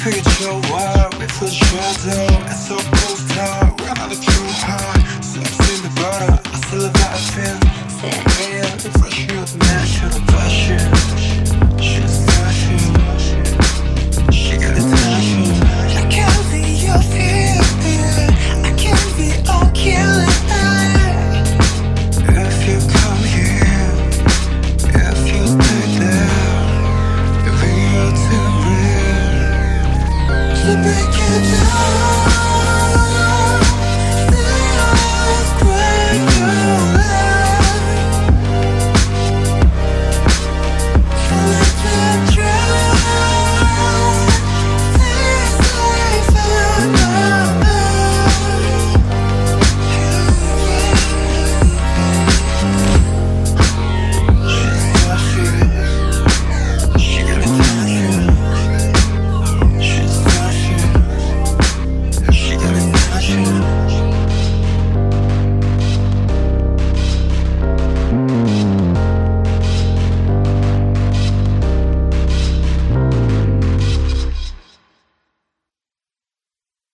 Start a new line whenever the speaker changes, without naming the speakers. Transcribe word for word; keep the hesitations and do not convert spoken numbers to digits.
그게 좋아 왜 부셔도 애써 포스터 Run out of true heart Sex in the bottle I still love how I feel Say it, fresh you're the man, should have passion Just